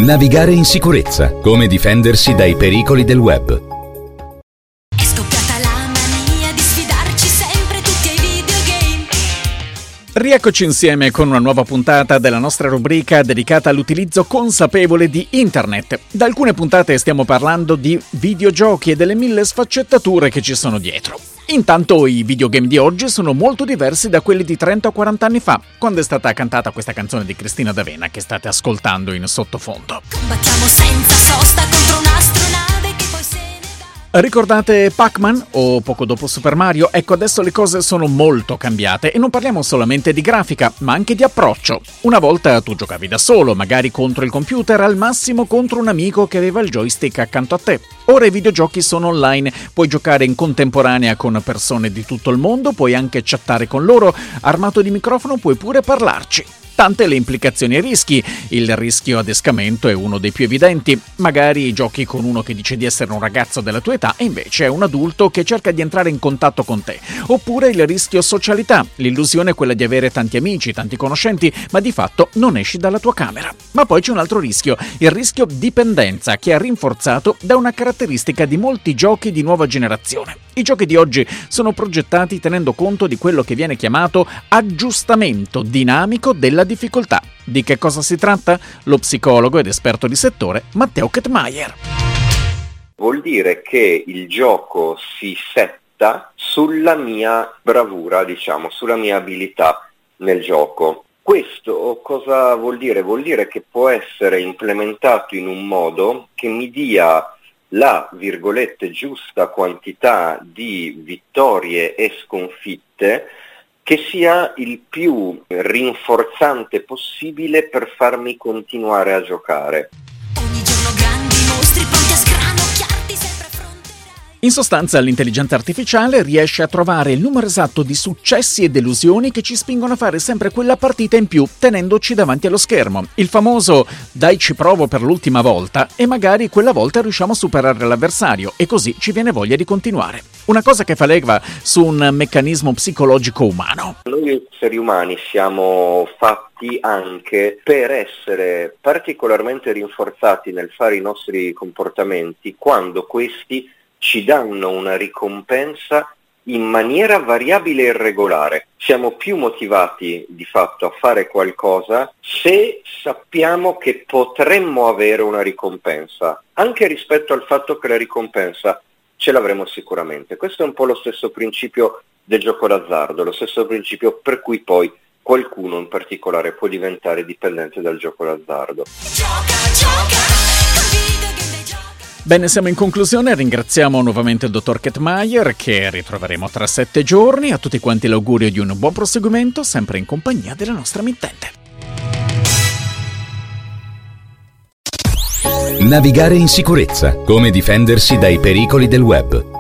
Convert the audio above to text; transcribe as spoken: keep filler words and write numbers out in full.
Navigare in sicurezza. Come difendersi dai pericoli del web. È scoppiata la mania di sfidarci sempre tutti ai videogame. Rieccoci insieme con una nuova puntata della nostra rubrica dedicata all'utilizzo consapevole di Internet. Da alcune puntate stiamo parlando di videogiochi e delle mille sfaccettature che ci sono dietro. Intanto i videogame di oggi sono molto diversi da quelli di trenta o quaranta anni fa, quando è stata cantata questa canzone di Cristina D'Avena che state ascoltando in sottofondo. Combattiamo senza sosta contro un'astronave che poi se ne va. Ricordate Pac-Man o poco dopo Super Mario? Ecco, adesso le cose sono molto cambiate e non parliamo solamente di grafica, ma anche di approccio. Una volta tu giocavi da solo, magari contro il computer, al massimo contro un amico che aveva il joystick accanto a te. Ora i videogiochi sono online, puoi giocare in contemporanea con persone di tutto il mondo, puoi anche chattare con loro, armato di microfono puoi pure parlarci. Tante le implicazioni e i rischi. Il rischio adescamento è uno dei più evidenti. Magari giochi con uno che dice di essere un ragazzo della tua età e invece è un adulto che cerca di entrare in contatto con te. Oppure il rischio socialità. L'illusione è quella di avere tanti amici, tanti conoscenti, ma di fatto non esci dalla tua camera. Ma poi c'è un altro rischio, il rischio dipendenza, che è rinforzato da una caratteristica di molti giochi di nuova generazione. I giochi di oggi sono progettati tenendo conto di quello che viene chiamato aggiustamento dinamico della difficoltà. Di che cosa si tratta? Lo psicologo ed esperto di settore Matteo Kettmayer. Vuol dire che il gioco si setta sulla mia bravura, diciamo, sulla mia abilità nel gioco. Questo cosa vuol dire? Vuol dire che può essere implementato in un modo che mi dia la, virgolette, giusta quantità di vittorie e sconfitte che sia il più rinforzante possibile per farmi continuare a giocare. Ogni giorno grandi mostri pronti a sgranocchiarti sempre affronterai. In sostanza, l'intelligenza artificiale riesce a trovare il numero esatto di successi e delusioni che ci spingono a fare sempre quella partita in più, tenendoci davanti allo schermo. Il famoso "dai ci provo per l'ultima volta" e magari quella volta riusciamo a superare l'avversario e così ci viene voglia di continuare. Una cosa che fa leva su un meccanismo psicologico umano. Noi esseri umani siamo fatti anche per essere particolarmente rinforzati nel fare i nostri comportamenti quando questi ci danno una ricompensa in maniera variabile e irregolare. Siamo più motivati di fatto a fare qualcosa se sappiamo che potremmo avere una ricompensa, anche rispetto al fatto che la ricompensa ce l'avremo sicuramente. Questo è un po' lo stesso principio del gioco d'azzardo, lo stesso principio per cui poi qualcuno in particolare può diventare dipendente dal gioco d'azzardo. Gioca, gioca, con videogame dai gioca. Bene, siamo in conclusione, ringraziamo nuovamente il dottor Kettmayer che ritroveremo tra sette giorni. A tutti quanti l'augurio di un buon proseguimento, sempre in compagnia della nostra mittente. Navigare in sicurezza. Come difendersi dai pericoli del web.